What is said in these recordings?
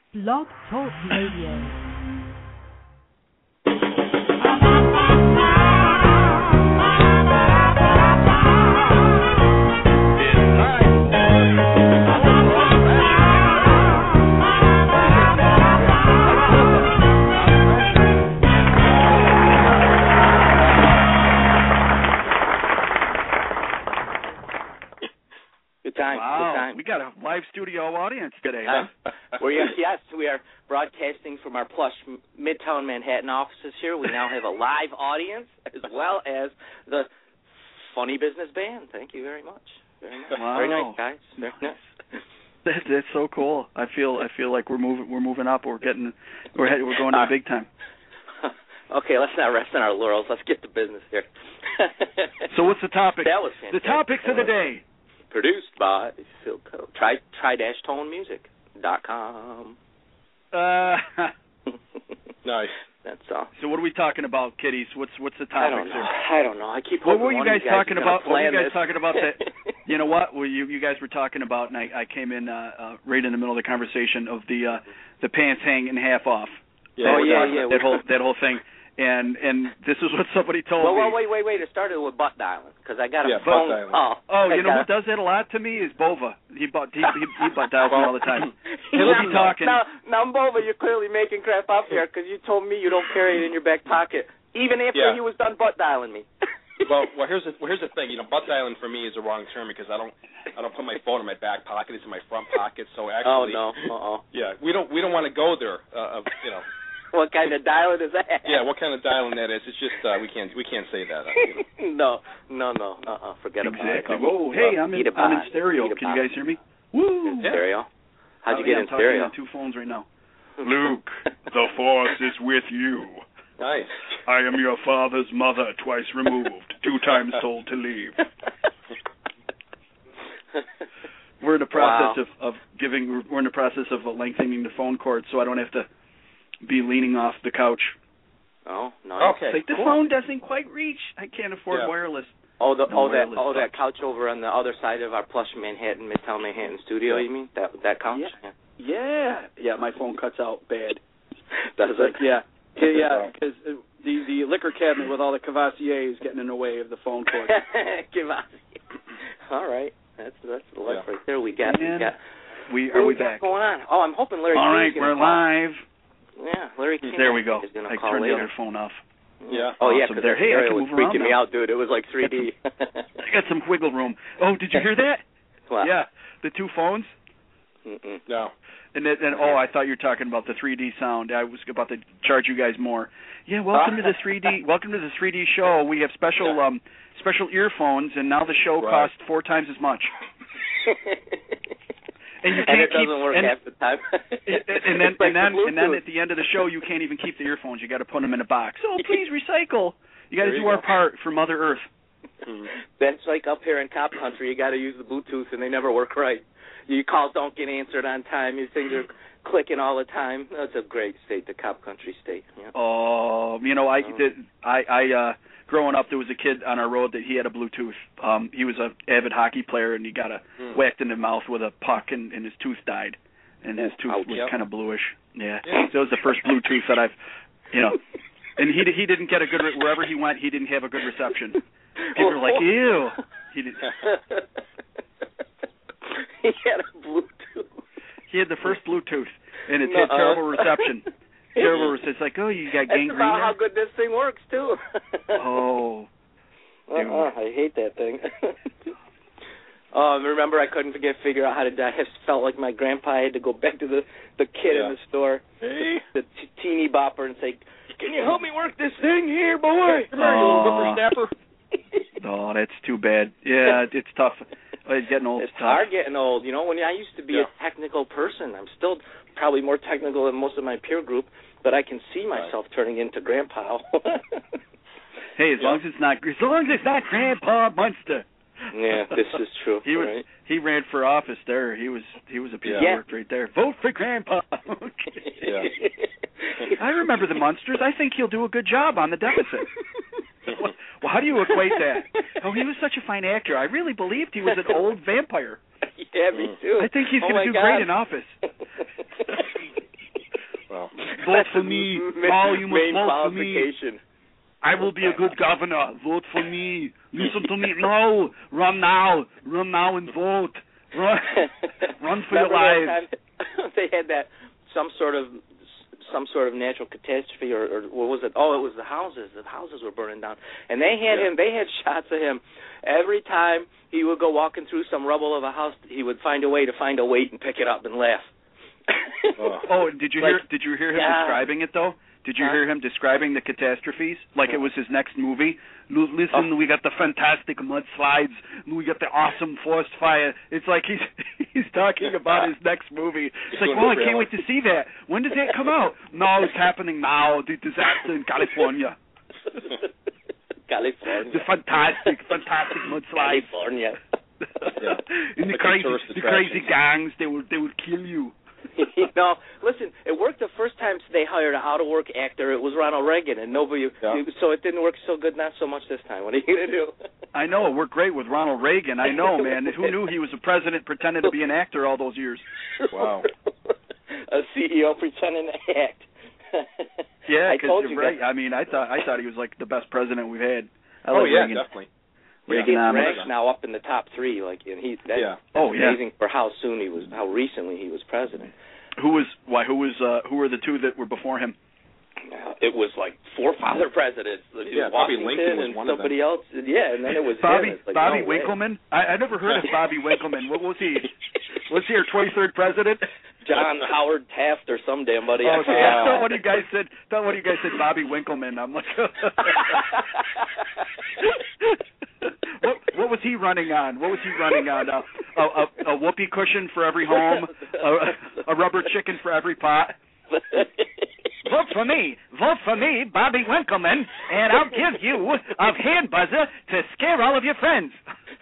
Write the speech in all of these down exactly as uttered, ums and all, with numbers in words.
Blog Talk Radio. Wow, we got a live studio audience today, huh? Uh, we're, yes, we are broadcasting from our plush Midtown Manhattan offices here. We now have a live audience as well as the Funny Business Band. Thank you very much. Very nice, wow. very nice guys. Very nice. That, that's so cool. I feel I feel like we're moving we're moving up. We're getting we're head, we're going to the big time. Okay, let's not rest on our laurels. Let's get to business here. So what's the topic? That was fantastic. The topics of the day. Produced by Phil Coe. Try try dash tone music dot com. Uh, nice. That's all. So what are we talking about, kiddies? What's what's the I topic? don't know. I don't know. I keep. What were you one guys, you guys talking about? What were you guys this. talking about? That you know what? Well, you you guys were talking about, and I, I came in uh, uh, right in the middle of the conversation of the uh, the pants hanging half off. Yeah, oh yeah, yeah. That whole that whole thing. And and this is what somebody told well, me. Well, wait, wait, wait. It started with butt dialing because I got a yeah, phone call. Oh, you know who does that a lot to me is Bova. He butt he, he, he butt dials me all the time. He'll be talking. Now, now, Bova, you're clearly making crap up here because you told me you don't carry it in your back pocket, even after yeah. he was done butt dialing me. well, well, here's the well, here's the thing. You know, butt dialing for me is a wrong term because I don't I don't put my phone in my back pocket. It's in my front pocket. So actually, oh no, uh oh. Yeah, we don't we don't want to go there. Uh, you know. What kind of dialing is that? Yeah, what kind of dialing that is? It's just uh, we can't we can't say that. Uh, you know. No, no, no, uh-uh. Forget exactly. about it. Whoa, hey, I'm in, I'm in stereo. Can you guys hear me? Woo! In stereo. How'd you oh, get yeah, in I'm stereo? I'm talking on two phones right now. Luke, the Force is with you. Nice. I am your father's mother, twice removed, two times told to leave. We're in the process wow. of, of giving. We're in the process of lengthening the phone cord, so I don't have to be leaning off the couch. Oh, nice. Okay. Like the cool. phone doesn't quite reach. I can't afford yeah. wireless. Oh, the no oh that wireless oh stuff. that couch over on the other side of our plush Manhattan Midtown Manhattan studio. Yeah. You mean that that couch? Yeah. Yeah. Yeah. My phone cuts out bad. Does like, it? yeah. Yeah. Because the the liquor cabinet with all the Cavassier is getting in the way of the phone cord. Cavassier. All right. That's that's the life yeah. right there. We got. And we got. we What are we we got back? going on? Oh, I'm hoping Larry. All right, King's we're call. live. Yeah, Larry King. There we go. Is gonna I call turned later. the other phone off. Yeah. Oh yeah, Awesome. because There. Hey, I can was move around freaking me now. out, dude. It was like three D. I got some wiggle room. Oh, did you hear that? What? Yeah, the two phones. Mm-mm. No. And then, and oh, I thought you were talking about the three D sound. I was about to charge you guys more. Yeah, welcome to the three D. Welcome to the three D show. We have special Yeah. um special earphones, and now the show Right. costs four times as much. And you can't and it keep, doesn't work and, half the time. and, and then like and then the and then at the end of the show, you can't even keep the earphones. You got to put them in a box. Oh, please recycle. You got to do you our go. part for Mother Earth. That's like up here in Cop Country. You got to use the Bluetooth, and they never work right. Your calls don't get answered on time. Your things are clicking all the time. That's a great state, the Cop Country state. Yeah. Oh, you know, I did. I, I uh, growing up, there was a kid on our road that he had a Bluetooth. Um, he was an avid hockey player, and he got a Mm. whacked in the mouth with a puck, and, and his tooth died, and his tooth Ouch. was Yep. kind of bluish. Yeah, Yeah. so it was the first Bluetooth that I've, you know, and he he didn't get a good re- wherever he went. He didn't have a good reception. People were like, ew. He did. He had a Bluetooth. He had the first Bluetooth, and it Nuh-uh. had terrible reception. Terrible reception. It's like, oh, you got That's gangrene. about how there? good this thing works, too. Oh. Uh-uh, I hate that thing. Um, remember, I couldn't forget figure out how to die. I felt like my grandpa. I had to go back to the, the kid Yeah. in the store, Hey. the t- teeny bopper, and say, "Can you help me work this thing here, boy?" Come here, you little Aw. whippersnapper. Oh, that's too bad. Yeah, it's tough. It's getting old. It's tough. hard getting old. You know, when I used to be Yeah. a technical person, I'm still probably more technical than most of my peer group, but I can see myself turning into grandpa. Hey, as Yeah. long as it's not, as long as it's not Grandpa Munster. Yeah, this is true. He was right? he ran for office there. He was he was a piece Yeah. of work right there. Vote for Grandpa. Yeah. I remember the Munsters. I think he'll do a good job on the deficit. Well, how do you equate that? Oh, he was such a fine actor. I really believed he was an old vampire. Yeah, me too. I think he's oh going to do God. great in office. vote for me. Oh, you must main vote for me. qualification. I will be a good governor. Vote for me. Listen to me. No, run now. Run now and vote. Run, run for your lives. They had that some sort of some sort of natural catastrophe, or, or what was it? Oh, it was the houses. The houses were burning down, and they had yeah. him. They had shots of him every time he would go walking through some rubble of a house. He would find a way to find a weight and pick it up and laugh. oh. oh, did you like, hear? Did you hear him yeah. describing it though? Did you huh? hear him describing the catastrophes like it was his next movie? L- listen, oh. we got the fantastic mudslides. We got the awesome forest fire. It's like he's he's talking about his next movie. It's like, well, I can't wait to see that. When does that come out? No, it's happening now. The disaster in California. California. The fantastic, fantastic mudslides. California. yeah. And the like crazy, the crazy gangs. They would they would kill you. You know, listen, it worked the first time they hired an out-of-work actor. It was Ronald Reagan, and nobody, yeah. so it didn't work so good, not so much this time. What are you going to do? I know, it worked great with Ronald Reagan. I know, man. Who knew he was a president pretending to be an actor all those years? Wow. A C E O pretending to act. Yeah, because you're right. That. I mean, I thought I thought he was like the best president we've had. I oh like yeah, Reagan. definitely. Reagan ranks now up in the top three, like, and he's that's, yeah. that's oh, yeah. amazing for how soon he was, how recently he was president. Who was why? Who was? Uh, who were the two that were before him? Uh, it was like forefather presidents. It yeah, was Bobby Washington Lincoln was and one somebody of them. else. Yeah, and then it was Bobby him. It's like, Bobby no way. Winkleman. I, I never heard of Bobby Winkleman. What was he? Was he our twenty-third president? John Howard Taft or some damn buddy. Oh, okay, I thought one of you guys said. Thought one of you guys said Bobby Winkleman. I'm like. What, what was he running on? What was he running on? Uh, a, a, a whoopee cushion for every home, a, a rubber chicken for every pot. Vote for me. Vote for me, Bobby Winkleman, and I'll give you a hand buzzer to scare all of your friends.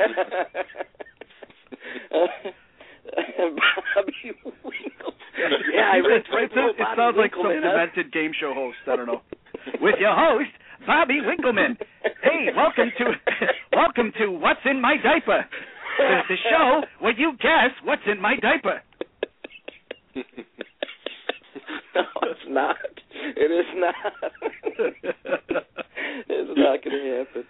Bobby Winkleman. Yeah, I read it, it, it sounds like some demented game show host. I don't know. With your host, Bobby Winkleman. Hey, welcome to welcome to What's in My Diaper, the, the show where you guess what's in my diaper. No, it's not. It is not. It's not going to happen.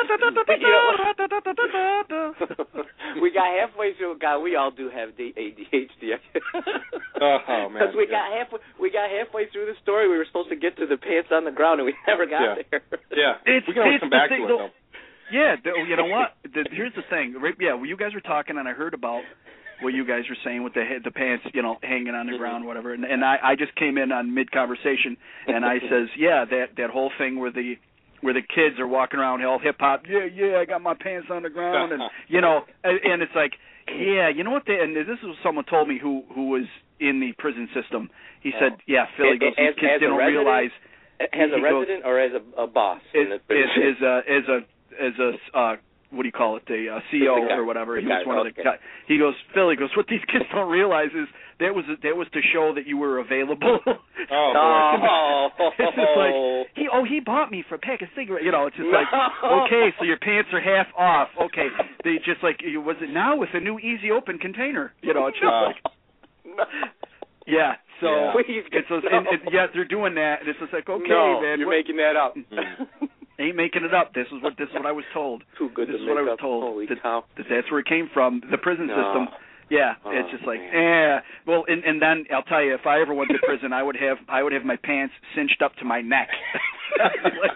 We got halfway through. God, we all do have A D H D. Oh man! Because we yeah. got halfway. We got halfway through the story. We were supposed to get to the pants on the ground, and we never got yeah. there. Yeah, it's, we can always it's come back thing, to it though. Yeah, the, you know what? The, here's the thing. Right, yeah, well, you guys were talking, and I heard about what you guys were saying with the the pants, you know, hanging on the ground, whatever. And, and I, I just came in on mid conversation, and I says, yeah, that that whole thing where the where the kids are walking around all hip hop. Yeah, yeah, I got my pants on the ground, and you know, and, and it's like, yeah, you know what? They, and this is what someone told me who who was in the prison system. He said, yeah, Philly goes, these kids as don't resident, realize. As a resident goes, or as a, a boss? As, as, as a as a as a uh, what do you call it, the uh, C O or whatever. He was one of the guys. He goes, Philly goes, what these kids don't realize is that was that was to show that you were available. Oh, oh. It's just like he oh he bought me for a pack of cigarettes. You know, it's just no. like, okay, so your pants are half off. Okay, they just like, was it now with a new easy open container? You know, it's just no. like, no. yeah. So yeah. Please, it's so, no. and, and, yeah, they're doing that, and it's just like, okay, no, man, you're what? making that up. Ain't making it up. This is what this is what I was told. Too good this to is what I was up. told. Holy that, cow. that that's where it came from. The prison no. system. Yeah, oh, it's just like, man. eh. Well, and and then I'll tell you, if I ever went to prison, I would have I would have my pants cinched up to my neck. Like,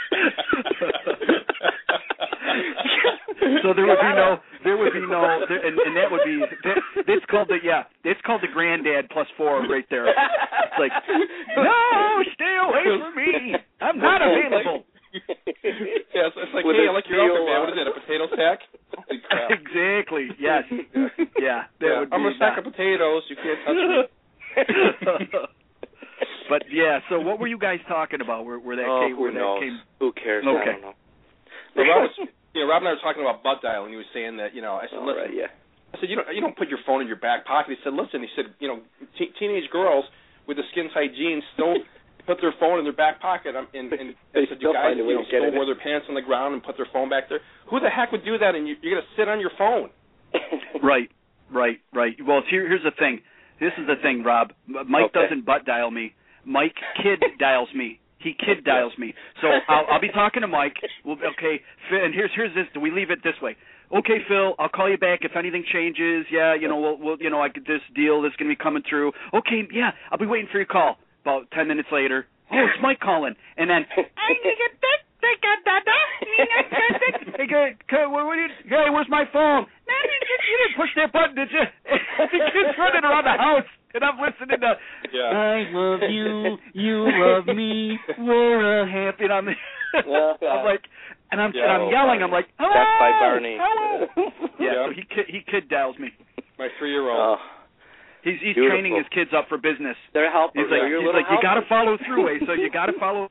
so there would be no, there would be no, there, and, and that would be, that, it's called the, yeah, it's called the granddad plus four right there. It's like, no, stay away from me. I'm not available. Yeah, it's, it's like, With hey, a I like your outfit, man. steel, What is it, a potato sack? Holy crap. Exactly. Yes. Yeah. That Yeah, would I'm be a sack not. of potatoes. You can't touch me. But yeah, so what were you guys talking about? Where, where that oh, came? who Where knows? that came? Who cares? Okay. I don't know. Well, Rob, was, you know, Rob and I were talking about butt dial, and he was saying that, you know, I said, All listen, right, yeah. I said, you don't, you don't put your phone in your back pocket. He said, listen, he said, you know, te- teenage girls with the skin tight jeans still put their phone in their back pocket. And, and, and they I said, still you guys, find a you way know, to get still it. wear their pants on the ground and put their phone back there. Who the heck would do that? And you, you're going to sit on your phone. Right, right, right. Well, here, here's the thing. This is the thing, Rob. Mike okay. doesn't butt dial me. Mike Kid dials me. He kid dials me. So I'll, I'll be talking to Mike. We'll, okay, and here's here's this. Do we leave it this way? Okay, Phil, I'll call you back if anything changes. Yeah, you know, we'll, we'll you know, I get this deal that's going to be coming through. Okay, yeah, I'll be waiting for your call. About ten minutes later, oh, it's Mike calling, and then. Hey, where's my phone? You didn't push that button, did you? The kid's running around the house, and I'm listening to. Yeah. I love you, you love me, we're a happy. And I'm, well, uh, I'm like, and I'm, yeah, and I'm yelling. Barney. I'm like, hello, that's by Barney. hello. Yeah, Yeah. so he kid, he kid dials me. My three-year-old. Oh, He's he's beautiful. training his kids up for business. They're helpers. He's like, They're your he's little like, you got to helpers. follow through, eh? So you got to follow.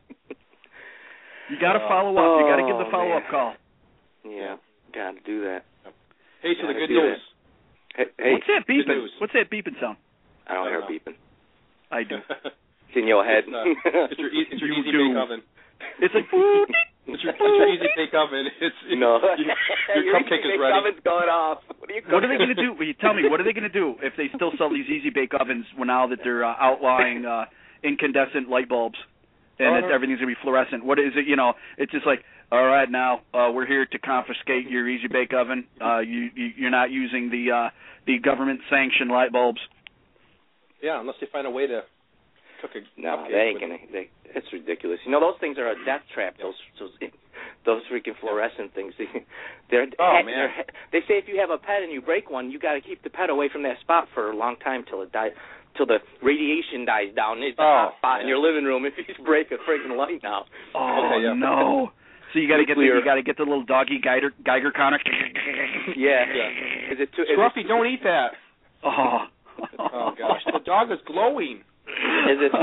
You got to Uh, follow up. You got to give the oh, follow-up man. call. Yeah, got to do that. Hey, so the Gotta good do news. Hey, hey, What's that good beeping? news. What's that beeping sound? I don't I hear don't know. beeping. I do. It's in your head. It's, uh, it's your, e- it's your You easy do. bake oven. It's like. It's your, it's your easy bake oven. It's, it's No. you, your cupcake is ready. Oven's going off. What are you What are they going to do? Will you tell me, what are they going to do if they still sell these easy bake ovens when now that they're uh, outlawing uh, incandescent light bulbs and Oh, it's, no. everything's going to be fluorescent? What is it? You know, it's just like, all right, now uh, we're here to confiscate your easy bake oven. Uh, you, you you're not using the uh, the government sanctioned light bulbs. Yeah, unless they find a way to cook a No, cupcake they ain't with- gonna. They, it's ridiculous. You know, those things are a death trap. Those those those freaking fluorescent things. They're, Oh, they're, man. They say if you have a pet and you break one, you got to keep the pet away from that spot for a long time till it dies, till the radiation dies down. It's a Oh, hot spot in yeah. your living room if you break a freaking light now. Oh Okay, yeah. no! So you got to get the, Nuclear. you got to get the little doggy Geiger Geiger counter. Yeah. Yeah. Is it too? Is Scruffy, it, don't eat that. Oh. Oh gosh, the dog is glowing. Is it?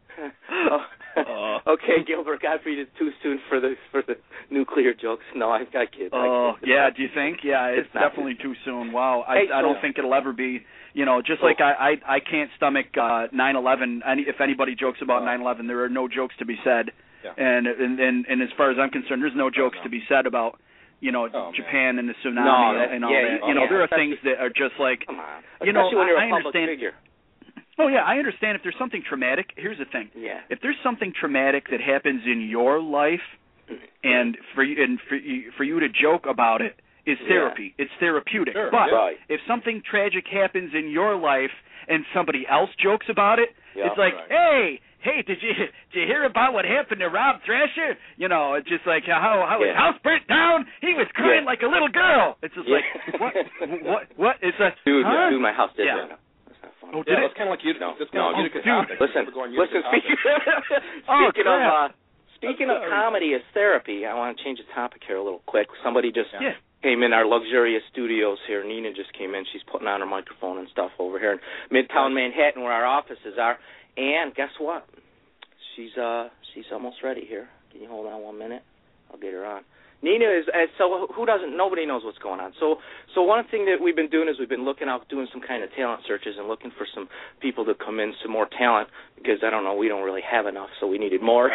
oh. Okay, Gilbert Gottfried, it's too soon for the for the nuclear jokes. No, I've got kids. Oh, I yeah, do you think? Yeah, it's, It's not definitely too soon. Wow. I Hey, I don't so- think it'll ever be, you know, just Oh. like I I, I can't stomach uh nine eleven. Any, if anybody jokes about Oh. nine eleven, there are no jokes to be said. Yeah. And, and and and as far as I'm concerned, there's no jokes no. to be said about, you know, Oh, Japan and the tsunami No, and, that- and all yeah, that. you- You know, yeah, there are especially- things that are just like, Come on. you know, Especially when you're I, a I public understand. figure. Oh yeah, I understand if there's something traumatic. Here's the thing. Yeah. If there's something traumatic that happens in your life, and for you and for you, for you to joke about it is Yeah. therapy. It's therapeutic. Sure, but yeah. Right. if something tragic happens in your life and somebody else jokes about it, Yeah, it's like, right. hey, hey, did you did you hear about what happened to Rob Thrasher? You know, it's just like how how his Yeah. house burnt down. He was crying Yeah. like a little girl. It's just Yeah. like what what what? It's a Dude, huh? dude, my house did Yeah. burn up. That's not funny. Oh, did Yeah, it? it's kind of like you. No, it's no, kind of dude. Utica topic. Listen, People going listen. Utica Speaking, topic. Oh, speaking of crap. uh, speaking of Sorry. comedy as therapy, I want to change the topic here a little quick. Somebody just Yeah. came in our luxurious studios here. Nina just came in. She's putting on her microphone and stuff over here in Midtown Manhattan, where our offices are. And guess what? She's uh she's almost ready here. Can you hold on one minute? I'll get her on. Nina is uh, so who doesn't? Nobody knows what's going on. So so one thing that we've been doing is we've been looking out, doing some kind of talent searches and looking for some people to come in, some more talent, because I don't know, we don't really have enough, so we needed more.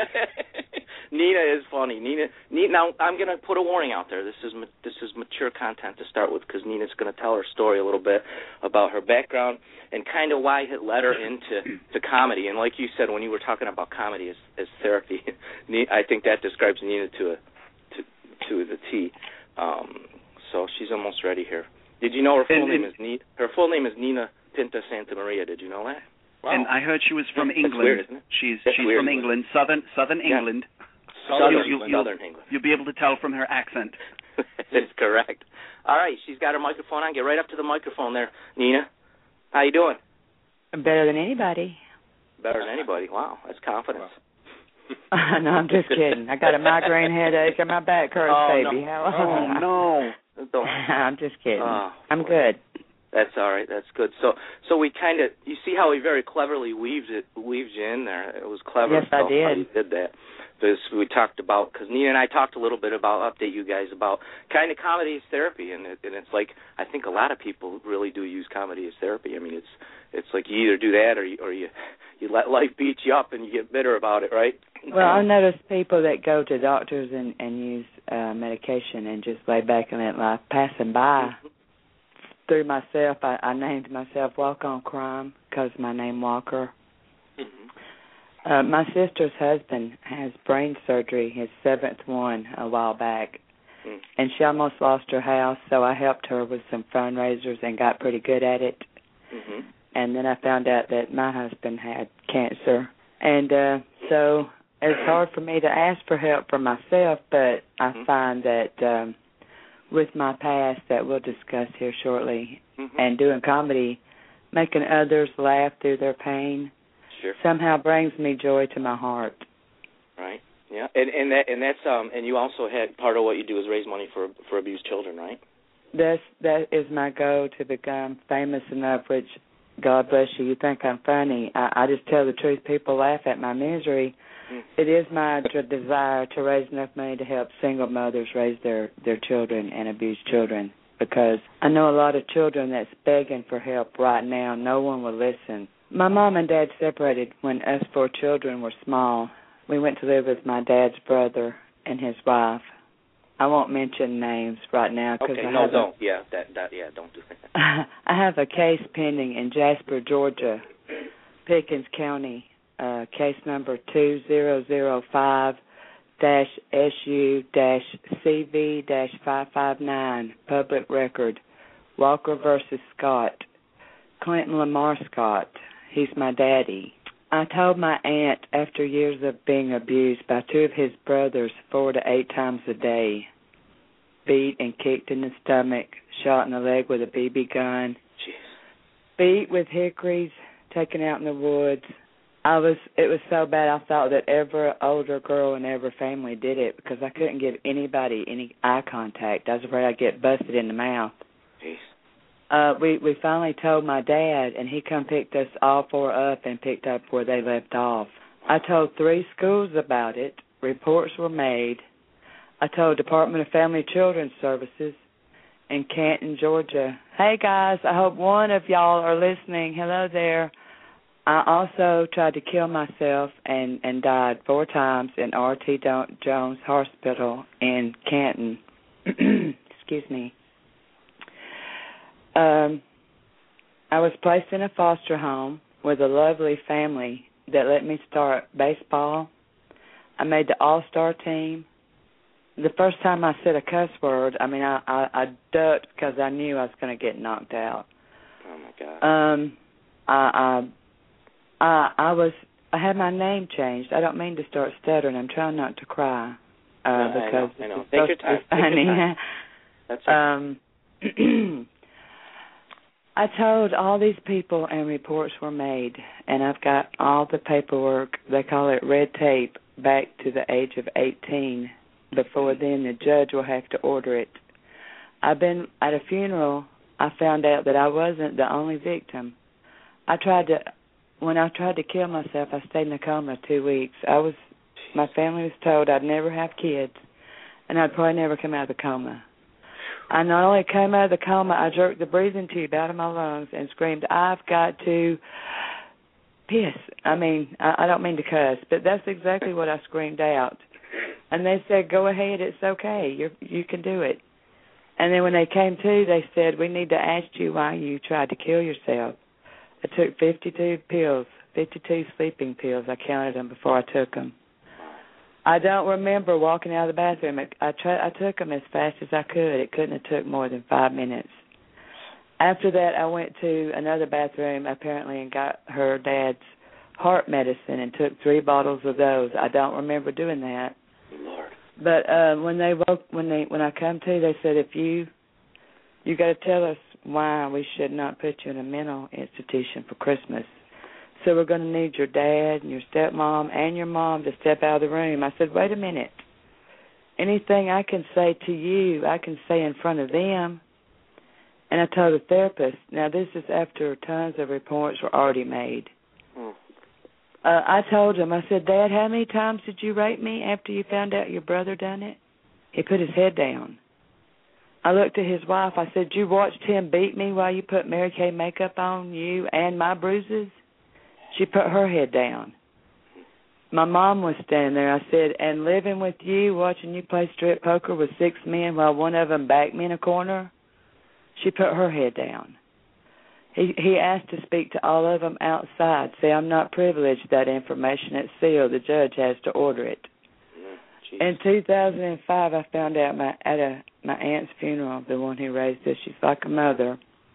Nina is funny. Nina, Nina. Now I'm going to put a warning out there. This is ma- this is mature content to start with, because Nina's going to tell her story a little bit about her background and kind of why it led her into to comedy. And like you said, when you were talking about comedy as as therapy, I think that describes Nina to a to to the T. Um, so she's almost ready here. Did you know her full And- name and- is Nina? Her full name is Nina Pinta Santa Maria. Did you know that? Wow. And I heard she was from That's England. weird, isn't it? She's That's she's weird, from isn't it? England, southern southern Yeah. England. Southern, you'll- you'll- Southern England. You'll be able to tell from her accent. That's correct. All right, she's got her microphone on. Get right up to the microphone there, Nina. How you doing? Better than anybody. Better than anybody. Wow, that's confidence. No, I'm just kidding. I got a migraine headache and my back hurts, Oh, baby. no. How- Oh no. Don't- I'm just kidding. Oh, I'm boy. good. That's all right. That's good. So, so we kind of, you see how he very cleverly weaves it, weaves you in there. It was clever. Yes, I so how did. he did that. Because we talked about, because Nina and I talked a little bit about, update you guys about kind of comedy as therapy, and it, and it's like I think a lot of people really do use comedy as therapy. I mean, it's it's like you either do that or you or you you let life beat you up and you get bitter about it, right? Well, I notice people that go to doctors and, and use uh, medication and just lay back and let life pass them by. Through myself, I, I named myself Walk on Crime because my name Walker. Mm-hmm. Uh, my sister's husband has brain surgery, his seventh one, a while back. Mm. And she almost lost her house, so I helped her with some fundraisers and got pretty good at it. Mm-hmm. And then I found out that my husband had cancer. And uh, so it's hard for me to ask for help for myself, but I mm-hmm. find that um, with my past that we'll discuss here shortly, mm-hmm. and doing comedy, making others laugh through their pain, sure. somehow brings me joy to my heart. Right. Yeah. And and that and that's um and you also had part of what you do is raise money for for abused children, right? That's that is my goal, to become famous enough, which God bless you. You think I'm funny. I, I just tell the truth. People laugh at my misery. Mm. It is my desire to raise enough money to help single mothers raise their, their children and abused children, because I know a lot of children that's begging for help right now. No one will listen. My mom and dad separated when us four children were small. We went to live with my dad's brother and his wife. I won't mention names right now. Cause okay, I no, have don't. A, yeah, that, that, yeah, don't do that. I have a case pending in Jasper, Georgia, Pickens County, uh, case number two zero zero five dash S U dash C V dash five five nine, public record, Walker versus Scott, Clinton Lamar Scott. He's my daddy. I told my aunt after years of being abused by two of his brothers four to eight times a day, beat and kicked in the stomach, shot in the leg with a B B gun, Jeez. beat with hickories, taken out in the woods. I was. It was so bad I thought that every older girl in every family did it, because I couldn't give anybody any eye contact. I was afraid I'd get busted in the mouth. Jeez. Uh, we, we finally told my dad, and he come picked us all four up and picked up where they left off. I told three schools about it. Reports were made. I told Department of Family Children's Services in Canton, Georgia. Hey, guys, I hope one of y'all are listening. Hello there. I also tried to kill myself and, and died four times in R T Jones Hospital in Canton. Excuse me. Um, I was placed in a foster home with a lovely family that let me start baseball. I made the all-star team. The first time I said a cuss word, I mean, I, I, I ducked because I knew I was going to get knocked out. Oh, my God. Um, I, I, I, I was, I had my name changed. I don't mean to start stuttering. I'm trying not to cry. Uh, no, because I know, I know. Take your time. Take funny. your time. That's it. Um, I told all these people, and reports were made, and I've got all the paperwork. They call it red tape, back to the age of eighteen. Before then, the judge will have to order it. I've been at a funeral. I found out that I wasn't the only victim. I tried to, when I tried to kill myself, I stayed in a coma two weeks. I was, my family was told I'd never have kids, and I'd probably never come out of the coma. I not only came out of the coma, I jerked the breathing tube out of my lungs and screamed, "I've got to piss." I mean, I, I don't mean to cuss, but that's exactly what I screamed out. And they said, "Go ahead, it's okay. You you can do it." And then when they came to, they said, "We need to ask you why you tried to kill yourself." I took fifty-two pills, fifty-two sleeping pills. I counted them before I took them. I don't remember walking out of the bathroom. I, tried, I took them as fast as I could. It couldn't have took more than five minutes. After that, I went to another bathroom, apparently, and got her dad's heart medicine and took three bottles of those. I don't remember doing that. Lord. But uh, when they woke, when they when I come to, they said, "If you you got to tell us why we should not put you in a mental institution for Christmas. So we're going to need your dad and your stepmom and your mom to step out of the room." I said, "Wait a minute. Anything I can say to you, I can say in front of them." And I told the therapist, now this is after tons of reports were already made. Hmm. Uh, I told him, I said, "Dad, how many times did you rape me after you found out your brother done it?" He put his head down. I looked at his wife. I said, "You watched him beat me while you put Mary Kay makeup on you and my bruises?" She put her head down. My mom was standing there. I said, "And living with you, watching you play strip poker with six men while one of them backed me in a corner?" She put her head down. He he asked to speak to all of them outside. See, I'm not privileged to that information. It's sealed. The judge has to order it. Mm, in two thousand five, I found out my, at a my aunt's funeral, the one who raised us, she's like a mother,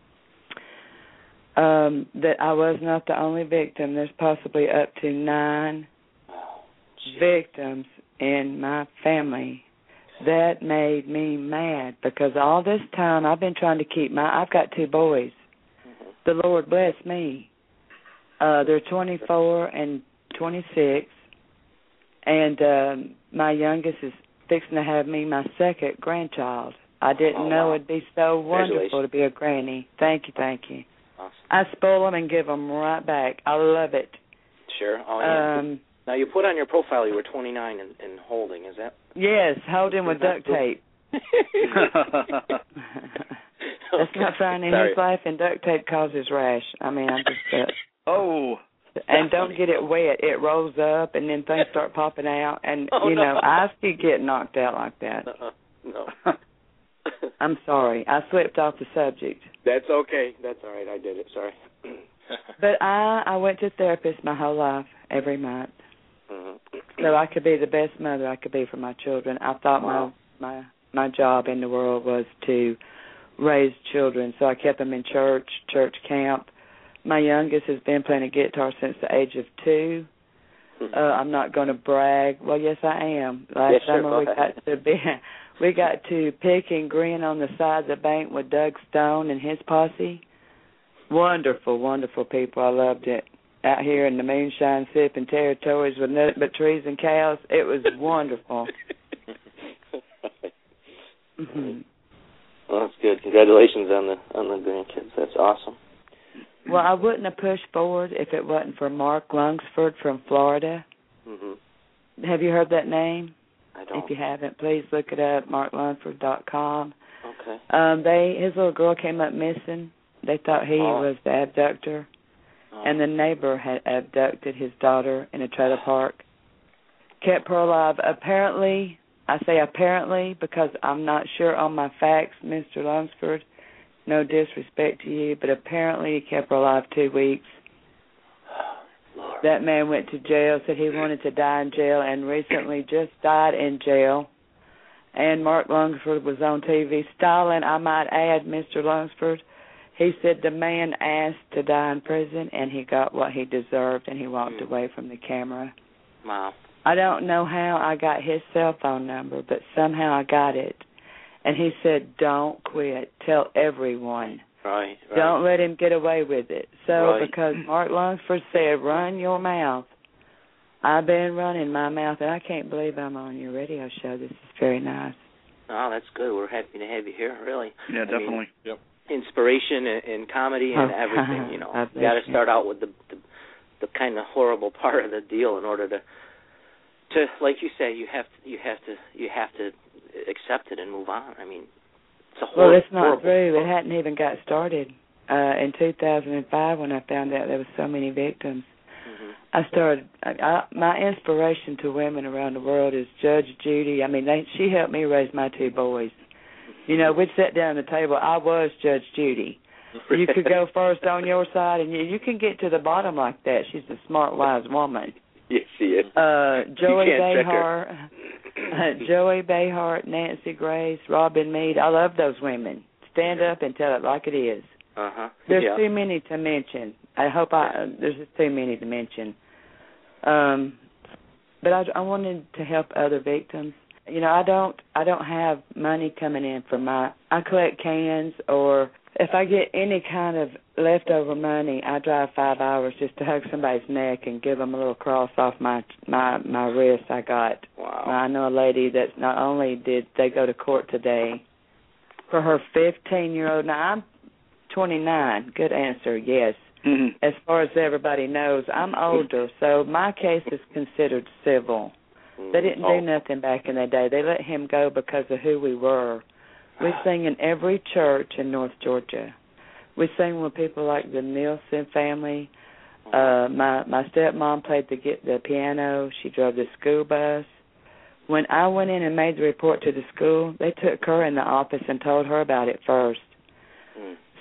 um, that I was not the only victim. There's possibly up to nine oh, victims in my family. That made me mad because all this time I've been trying to keep my, I've got two boys. Mm-hmm. The Lord bless me. Uh, they're twenty-four and twenty-six, and um, my youngest is fixing to have me my second grandchild. I didn't oh, know wow. it'd be so wonderful to be a granny. Thank you, thank you. Awesome. I spoil them and give them right back. I love it. Sure. Oh, yeah. Um, now, you put on your profile you were twenty-nine and, and holding. Is that? Yes, holding with duct tape. That's okay. Not fun in Sorry. his life, and duct tape causes rash. I mean, I'm just... Uh, oh. And don't get it wet. It rolls up, and then things start popping out. And, oh, you know, no. I still get knocked out like that. Uh-uh. No. I'm sorry. I slipped off the subject. That's okay. That's all right. I did it. Sorry. But I, I went to therapist my whole life, every month. Mm-hmm. So I could be the best mother I could be for my children. I thought wow. my, my my job in the world was to raise children. So I kept them in church, church camp. My youngest has been playing a guitar since the age of two. Uh, I'm not going to brag. Well, yes, I am. Last yes, sure, summer we got to be, we got to pick and grin on the side of the bank with Doug Stone and his posse. Wonderful, wonderful people. I loved it. Out here in the moonshine, sipping territories with nothing but trees and cows. It was wonderful. Mm-hmm. Well, that's good. Congratulations on the on the grandkids. That's awesome. Well, I wouldn't have pushed forward if it wasn't for Mark Lunsford from Florida. Mm-hmm. Have you heard that name? I don't. If you haven't, please look it up, mark lunsford dot com. Okay. Um, they his little girl came up missing. They thought he oh. was the abductor, oh. and the neighbor had abducted his daughter in a trailer park. Kept her alive. Apparently, I say apparently because I'm not sure on my facts, Mister Lunsford. No disrespect to you, but apparently he kept her alive two weeks. Lord. That man went to jail, said he wanted to die in jail, and recently just died in jail. And Mark Lunsford was on T V stalling, I might add, Mister Lunsford. He said the man asked to die in prison, and he got what he deserved, and he walked mm. away from the camera. Wow. I don't know how I got his cell phone number, but somehow I got it. And he said, don't quit. Tell everyone. Right, right. Don't let him get away with it. So right. because Mark Lunsford said, run your mouth, I've been running my mouth, and I can't believe I'm on your radio show. This is very nice. Oh, that's good. We're happy to have you here, really. Yeah, I definitely. Mean, yep. Inspiration and, and comedy and oh, everything, you know. You got to start out with the, the the kind of horrible part of the deal in order to to like you say, you have to you have to you have to accept it and move on. I mean, it's a horrible. Well, it's not through. It hadn't even got started. Uh, in two thousand five, when I found out there were so many victims, mm-hmm. I started. I, I, my inspiration to women around the world is Judge Judy. I mean, they, she helped me raise my two boys. You know, we'd sit down at the table. I was Judge Judy. You could go first on your side, and you, you can get to the bottom like that. She's a smart, wise woman. Yes, she is. Uh, Joey Behar, uh, Joey Behar, Nancy Grace, Robin Meade. I love those women. Stand up and tell it like it is. Uh-huh. There's yeah. too many to mention. I hope I. Uh, there's just too many to mention. Um, but I, I wanted to help other victims. You know, I don't. I don't have money coming in from my. I collect cans, or if I get any kind of leftover money, I drive five hours just to hug somebody's neck and give them a little cross off my my my wrist. I got. Wow. I know a lady that not only did they go to court today for her fifteen-year-old. Now I'm twenty-nine. Good answer. Yes. Mm-hmm. As far as everybody knows, I'm older, so my case is considered civil. They didn't do nothing back in the day. They let him go because of who we were. We sing in every church in North Georgia. We sing with people like the Nielsen family. Uh, my my stepmom played the the piano. She drove the school bus. When I went in and made the report to the school, they took her in the office and told her about it first.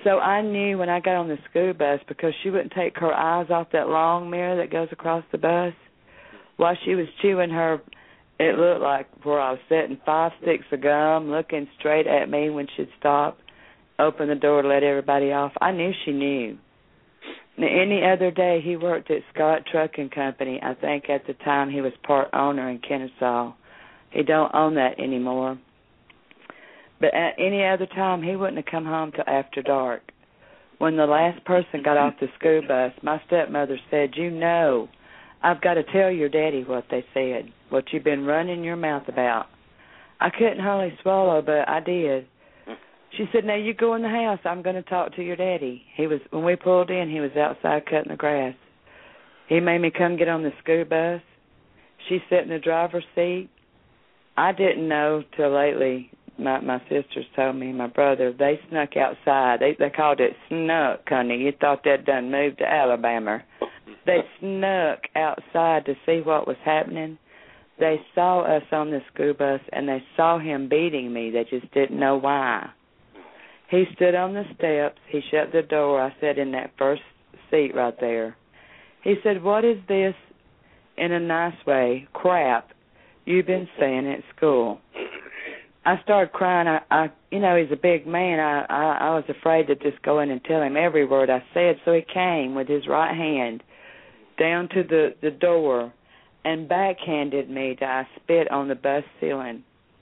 So I knew when I got on the school bus, because she wouldn't take her eyes off that long mirror that goes across the bus. While she was chewing her, it looked like where I was sitting, five sticks of gum, looking straight at me when she'd stop, open the door to let everybody off. I knew she knew. Now, any other day, he worked at Scott Trucking Company. I think at the time he was part owner in Kennesaw. He don't own that anymore. But at any other time, he wouldn't have come home till after dark. When the last person got off the school bus, my stepmother said, you know, I've got to tell your daddy what they said, what you've been running your mouth about. I couldn't hardly swallow, but I did. She said, now you go in the house. I'm going to talk to your daddy. He was when we pulled in, he was outside cutting the grass. He made me come get on the school bus. She sat in the driver's seat. I didn't know till lately. My my sisters told me, my brother, they snuck outside. They they called it snuck, honey. You thought they'd done moved to Alabama. They snuck outside to see what was happening. They saw us on the school bus, and they saw him beating me. They just didn't know why. He stood on the steps. He shut the door. I sat in that first seat right there. He said, what is this, in a nice way, crap you've been saying at school? I started crying. I, I, you know, he's a big man. I, I, I was afraid to just go in and tell him every word I said. So he came with his right hand down to the, the door and backhanded me till I spit on the bus ceiling.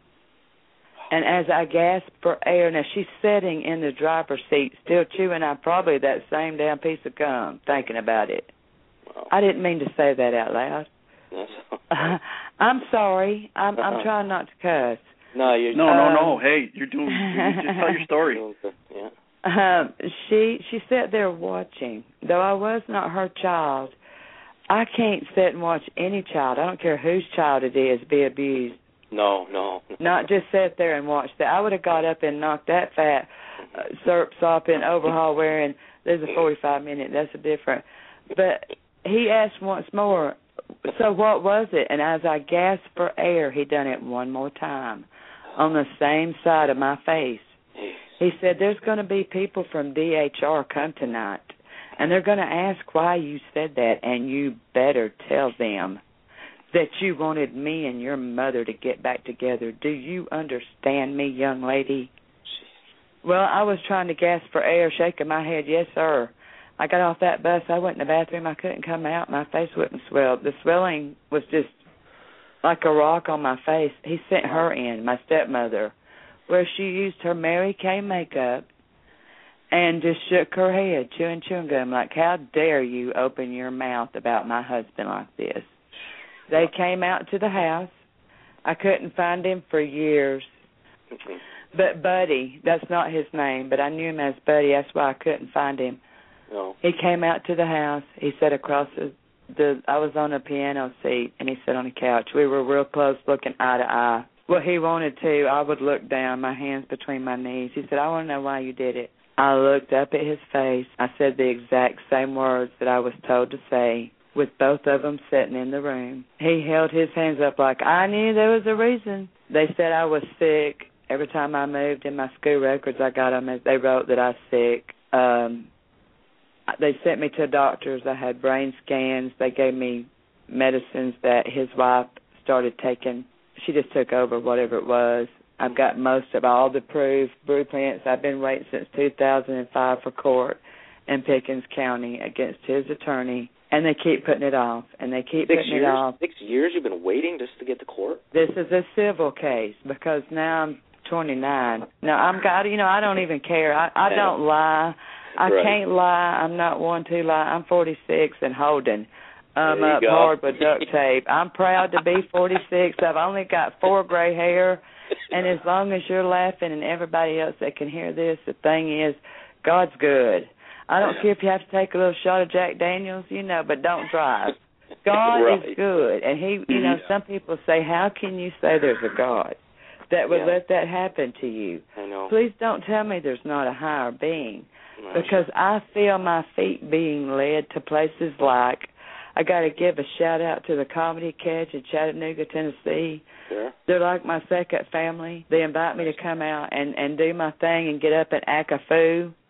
And as I gasped for air, now she's sitting in the driver's seat, still chewing on probably that same damn piece of gum, thinking about it. Wow. I didn't mean to say that out loud. Yes. uh, I'm sorry. I'm, I'm trying not to cuss. No, you're no, um, no, no. Hey, you're doing. You just tell your story. Yeah. Um, she she sat there watching. Though I was not her child, I can't sit and watch any child. I don't care whose child it is be abused. No, no. Not just sit there and watch that. I would have got up and knocked that fat uh, syrup sopping overhaul wearing. There's a forty-five minute. That's a different. But he asked once more. So what was it? And as I gasped for air, he done it one more time on the same side of my face. He said, there's going to be people from D H R come tonight, and they're going to ask why you said that, and you better tell them that you wanted me and your mother to get back together. Do you understand me, young lady? Well, I was trying to gasp for air, shaking my head, yes, sir. I got off that bus. I went in the bathroom. I couldn't come out. My face wouldn't swell. The swelling was just like a rock on my face. He sent her in, my stepmother, where she used her Mary Kay makeup and just shook her head, chewing chewing gum, like, how dare you open your mouth about my husband like this? They came out to the house. I couldn't find him for years. But Buddy, that's not his name, but I knew him as Buddy. That's why I couldn't find him. No. He came out to the house. He sat across the, the, I was on a piano seat, and he sat on the couch. We were real close, looking eye to eye. Well, he wanted to. I would look down, my hands between my knees. He said, I want to know why you did it. I looked up at his face. I said the exact same words that I was told to say, with both of them sitting in the room. He held his hands up like, I knew there was a reason. They said I was sick. Every time I moved in my school records, I got them. They wrote that I was sick. Um, they sent me to doctors. I had brain scans. They gave me medicines that his wife started taking. She just took over whatever it was. I've got most of all the proof, blueprints. I've been waiting since two thousand five for court in Pickens County against his attorney, and they keep putting it off, and they keep Six putting years? it off. Six years you've been waiting just to get to court? This is a civil case because now I'm twenty-nine. No, I'm got. You know, I don't even care. I, I don't lie. I right. can't lie. I'm not one to lie. I'm forty-six and holding. I'm up go. hard with duct tape. I'm proud to be forty-six. I've only got four gray hair, and as long as you're laughing and everybody else that can hear this, the thing is, God's good. I don't care if you have to take a little shot of Jack Daniels, you know, but don't drive. God right. is good, and He, you know, some people say, how can you say there's a God that would yeah. let that happen to you? I know. Please don't tell me there's not a higher being, No. because I feel my feet being led to places like, I got to give a shout-out to the Comedy Catch in Chattanooga, Tennessee. Sure. They're like my second family. They invite me to come out and, and do my thing and get up and act a fool.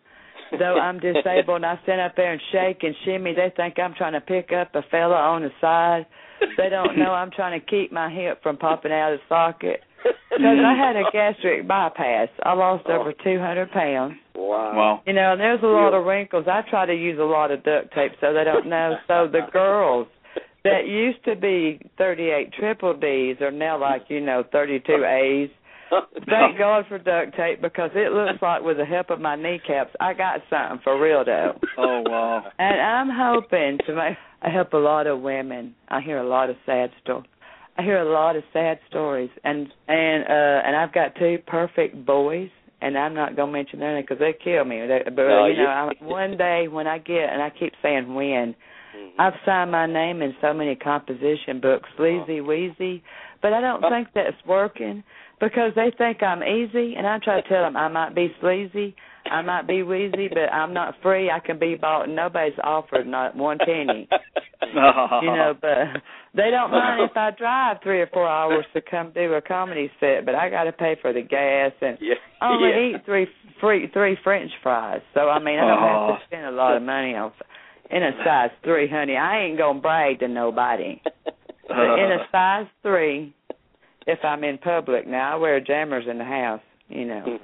though I'm disabled and I stand up there and shake and shimmy, they think I'm trying to pick up a fella on the side. They don't know I'm trying to keep my hip from popping out of the socket. Because I had a gastric bypass. I lost oh. over two hundred pounds. Wow. Wow. You know, and there's a lot of wrinkles. I try to use a lot of duct tape so they don't know. So the girls that used to be thirty-eight triple D's are now like, you know, thirty-two A's. Thank God for duct tape because it looks like with the help of my kneecaps, I got something for real, though. Oh, wow. And I'm hoping to make, I help a lot of women. I hear a lot of sad stories. I hear a lot of sad stories, and and uh, and I've got two perfect boys, and I'm not gonna mention their name because they kill me. They, but no, you know, I, one day when I get, and I keep saying when, mm-hmm. I've signed my name in so many composition books, Sleazy Wheezy, but I don't think that's working because they think I'm easy, and I try to tell them I might be sleazy, I might be wheezy, but I'm not free. I can be bought, and nobody's offered not one penny. You know, but they don't mind if I drive three or four hours to come do a comedy set, but I got to pay for the gas and yeah. only yeah. eat three free three French fries. So I mean, I don't oh. have to spend a lot of money on in a size three, honey. I ain't gonna brag to nobody. But in a size three, if I'm in public now, I wear jammers in the house. You know.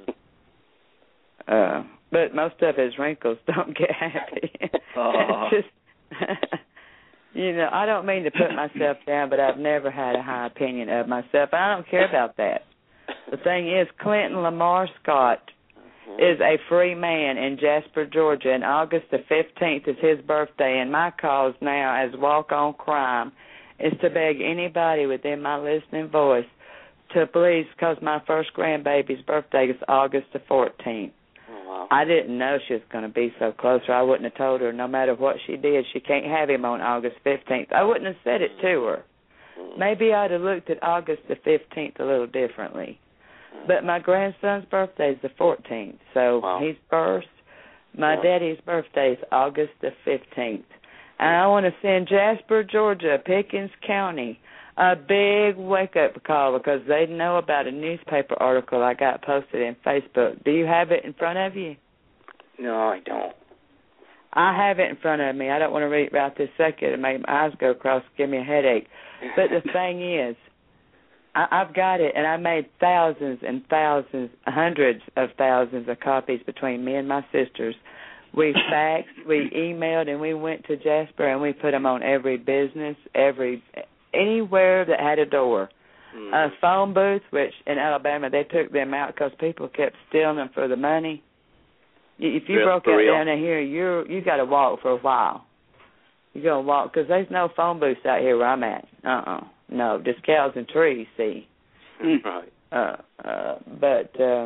Uh, but most of his wrinkles don't get happy. Oh. It's just, you know, I don't mean to put myself down, but I've never had a high opinion of myself. I don't care about that. The thing is, Clinton Lamar Scott is a free man in Jasper, Georgia, and August the fifteenth is his birthday, and my cause now as Walk on Crime is to beg anybody within my listening voice to please, because my first grandbaby's birthday is August the fourteenth. I didn't know she was going to be so close, or I wouldn't have told her no matter what she did, she can't have him on August fifteenth. I wouldn't have said it to her. Maybe I'd have looked at August the fifteenth a little differently. But my grandson's birthday is the fourteenth, so wow. he's first. My yeah. daddy's birthday is August the fifteenth. And I want to send Jasper, Georgia, Pickens County, a big wake-up call because they know about a newspaper article I got posted in Facebook. Do you have it in front of you? No, I don't. I have it in front of me. I don't want to read it right this second and make my eyes go across and give me a headache. But the thing is, I, I've got it, and I made thousands and thousands, hundreds of thousands of copies between me and my sisters. We faxed, we emailed, and we went to Jasper, and we put them on every business, every anywhere that had a door. Mm. A phone booth, which in Alabama they took them out because people kept stealing them for the money. If you Real, broke out real. down in here, you you got to walk for a while. You got to walk because there's no phone booths out here where I'm at. Uh-uh. No, just cows and trees, see. Right. Uh, uh, but uh,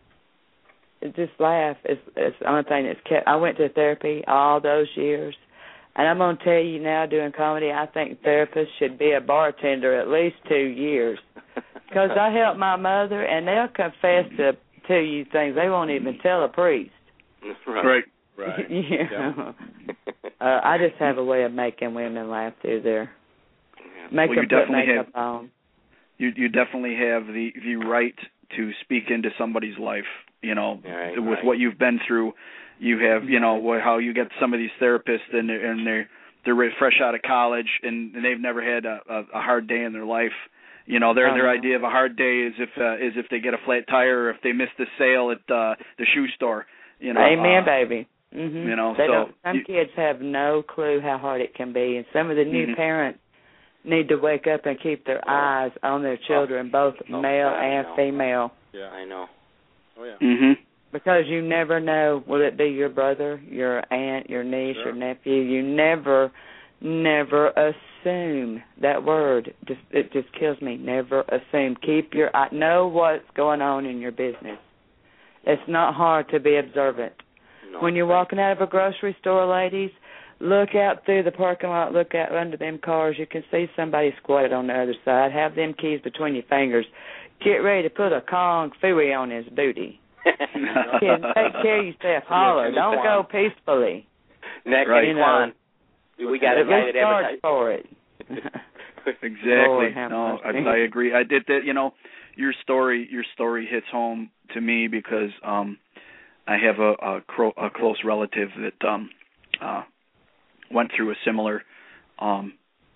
just laugh. It's, it's the only thing that's kept. I went to therapy all those years. And I'm going to tell you now, doing comedy, I think therapists should be a bartender at least two years. Because I helped my mother, and they'll confess to, to you things they won't even tell a priest. Right. Right. Yeah. uh, I just have a way of making women laugh through there. Make well, them you put definitely makeup have, on. You you definitely have the, the right to speak into somebody's life, you know, right, with right. what you've been through. You have, you know, how you get some of these therapists and they're, and they're, they're fresh out of college and, and they've never had a, a, a hard day in their life. You know, their their idea of a hard day is if uh, is if they get a flat tire or if they miss the sale at uh, the shoe store. You know, Amen, uh, baby. Mm-hmm. You know, they so don't, some you, kids have no clue how hard it can be, and some of the new mm-hmm. parents need to wake up and keep their eyes on their children, both oh, male God, and no. female. Yeah, I know. Oh yeah. Mhm. Because you never know, will it be your brother, your aunt, your niece, Sure. your nephew? You never, never assume. That word, just it just kills me. Never assume. Keep your eye. Know what's going on in your business. It's not hard to be observant. No, when you're walking out of a grocery store, ladies, look out through the parking lot, look out under them cars. You can see somebody squatted on the other side. Have them keys between your fingers. Get ready to put a Kung Fu on his booty. Kid, take care of yourself. Holler. Don't go peacefully. Next, right. you know, we got a At guy least that charge advertised for it. Exactly. Lord, no, I, I agree. I did that. You know, your story, your story hits home to me because, um, I have a a, cro- a close relative that um uh went through a similar um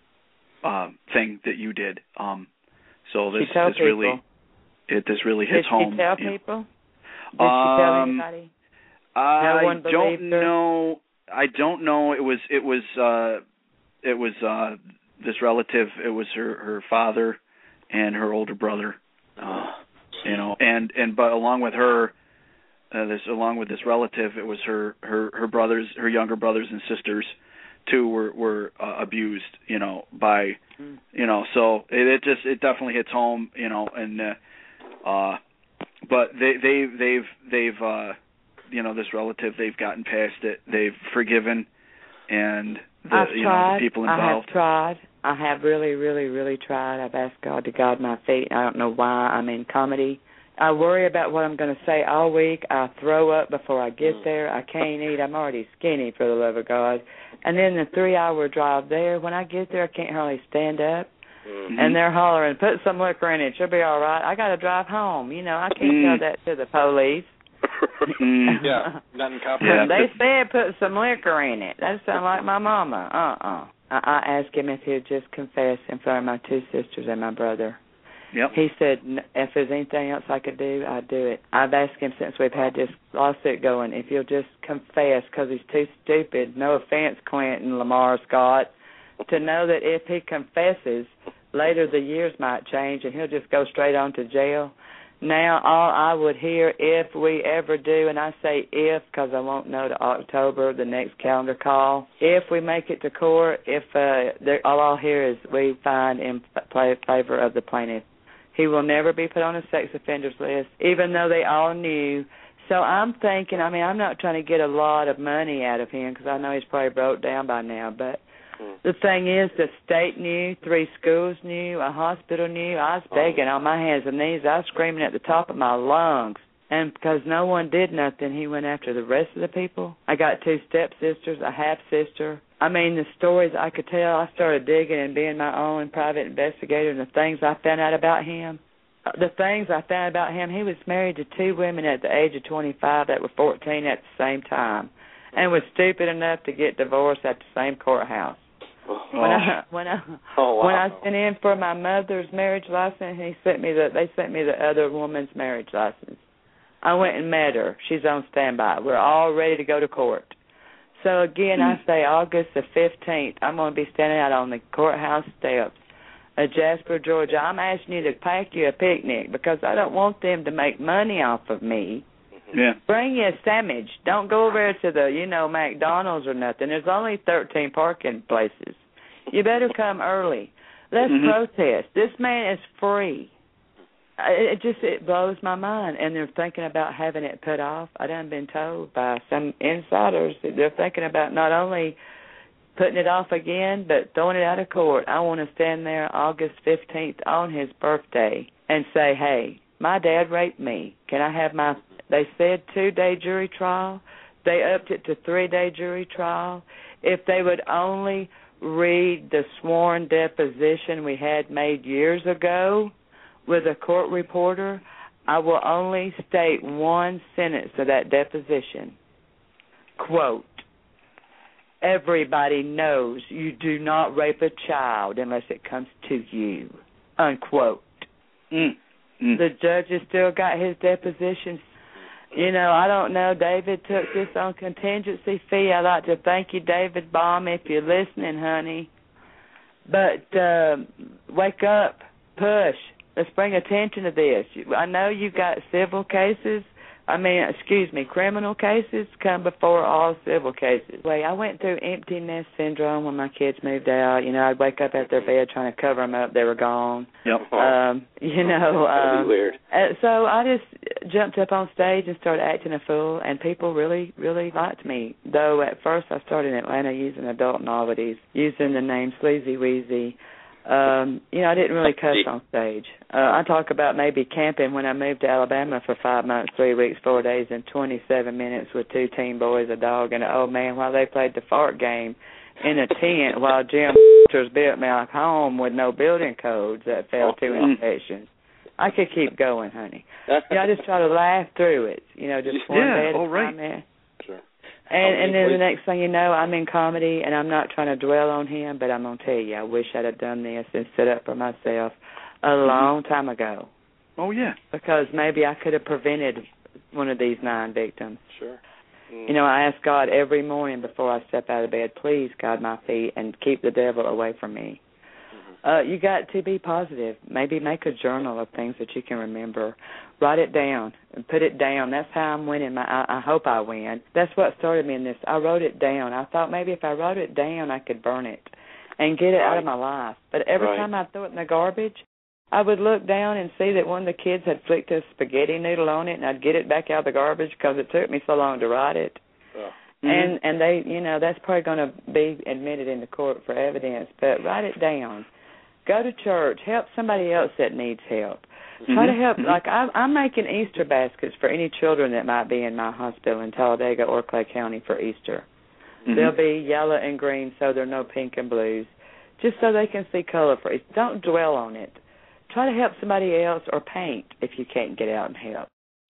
uh thing that you did. Um, so this this people. really it this really hits Did home. Did she tell you know. people? Did um, she tell anybody? I No one don't believed her? know. I don't know. It was it was uh, it was uh, this relative. It was her, her father and her older brother. Uh, you know, and, and but along with her, uh, this along with this relative, it was her, her, her brothers, her younger brothers and sisters, too, were were uh, abused. You know, by mm. you know. So it, it just it definitely hits home. You know, and uh, uh, but they they they've they've. Uh, you know, this relative, they've gotten past it. They've forgiven, and the I've you tried. know the people involved. I have tried. I have really, really, really tried. I've asked God to guide my feet. I don't know why. I'm in comedy. I worry about what I'm going to say all week. I throw up before I get there. I can't eat. I'm already skinny, for the love of God. And then the three-hour drive there, when I get there, I can't hardly stand up. Mm-hmm. And they're hollering, put some liquor in it. You'll be all right. I got to drive home. You know, I can't mm. tell that to the police. mm. Yeah, not in yeah. They said put some liquor in it. That sounds like my mama. Uh-uh. I, I asked him if he'd just confess in front of my two sisters and my brother. Yep. He said if there's anything else I could do, I'd do it. I've asked him since we've had this lawsuit going if he'll just confess because he's too stupid. No offense, Quentin Lamar Scott, to know that if he confesses, later the years might change and he'll just go straight on to jail. Now, all I would hear if we ever do, and I say if because I won't know to October, the next calendar call, if we make it to court, if uh, there, all I'll hear is we find in favor of the plaintiff. He will never be put on a sex offenders list, even though they all knew. So I'm thinking, I mean, I'm not trying to get a lot of money out of him because I know he's probably broke down by now, but the thing is, the state knew, three schools knew, a hospital knew. I was begging on my hands and knees. I was screaming at the top of my lungs. And because no one did nothing, he went after the rest of the people. I got two stepsisters, a half-sister. I mean, the stories I could tell, I started digging and being my own private investigator, and the things I found out about him. The things I found about him, he was married to two women at the age of twenty-five that were fourteen at the same time and was stupid enough to get divorced at the same courthouse. Oh. When I when I oh, wow. when I sent in for my mother's marriage license, he sent me the they sent me the other woman's marriage license. I went and met her. She's on standby. We're all ready to go to court. So again, mm. I say August the fifteenth. I'm going to be standing out on the courthouse steps of Jasper, Georgia. I'm asking you to pack you a picnic because I don't want them to make money off of me. Yeah. Bring you a sandwich. Don't go over to the, you know, McDonald's or nothing. There's only thirteen parking places. You better come early. Let's mm-hmm. protest. This man is free. It just, it blows my mind. And they're thinking about having it put off. I done been told by some insiders that they're thinking about not only putting it off again, but throwing it out of court. I want to stand there August fifteenth on his birthday and say, hey, my dad raped me. Can I have my... They said two-day jury trial. They upped it to three-day jury trial. If they would only read the sworn deposition we had made years ago with a court reporter, I will only state one sentence of that deposition. Quote, everybody knows you do not rape a child unless it comes to you. Unquote. Mm. Mm. The judge has still got his deposition. You know, I don't know. David took this on contingency fee. I'd like to thank you, David Baum, if you're listening, honey. But uh, wake up, push. Let's bring attention to this. I know you've got civil cases. I mean, excuse me, criminal cases come before all civil cases. Wait, I went through empty nest syndrome when my kids moved out. You know, I'd wake up at their bed trying to cover them up. They were gone. Yep. Um, you know. Um, weird. Uh, so I just jumped up on stage and started acting a fool, and people really, really liked me. Though at first I started in Atlanta using adult novelties, using the name Sleazy Weezy. Um, you know, I didn't really cuss on stage. Uh, I talk about maybe camping when I moved to Alabama for five months, three weeks, four days, and twenty-seven minutes with two teen boys, a dog, and an old man while they played the fart game in a tent while Jim built me a home with no building codes that failed two inspections. I could keep going, honey. You know, I just try to laugh through it. You know, just one yeah, day at a all right. time. Man. Sure. And and then the next thing you know, I'm in comedy, and I'm not trying to dwell on him, but I'm gonna tell you, I wish I'd have done this and stood up for myself a mm-hmm. long time ago. Oh yeah. Because maybe I could have prevented one of these nine victims. Sure. Mm. You know, I ask God every morning before I step out of bed, please guide my feet and keep the devil away from me. Mm-hmm. Uh, you got to be positive. Maybe make a journal of things that you can remember. Write it down and put it down. That's how I'm winning. My, I, I hope I win. That's what started me in this. I wrote it down. I thought maybe if I wrote it down, I could burn it and get it right. out of my life. But every right. time I threw it in the garbage, I would look down and see that one of the kids had flicked a spaghetti noodle on it, and I'd get it back out of the garbage because it took me so long to write it. Oh. Mm-hmm. And and they, you know, that's probably going to be admitted into court for evidence. But write it down. Go to church. Help somebody else that needs help. Mm-hmm. Try to help. Mm-hmm. Like I'm, I'm making Easter baskets for any children that might be in my hospital in Talladega or Clay County for Easter. Mm-hmm. They'll be yellow and green, so they're no pink and blues, just so they can see color for Easter. Don't dwell on it. Try to help somebody else or paint if you can't get out and help.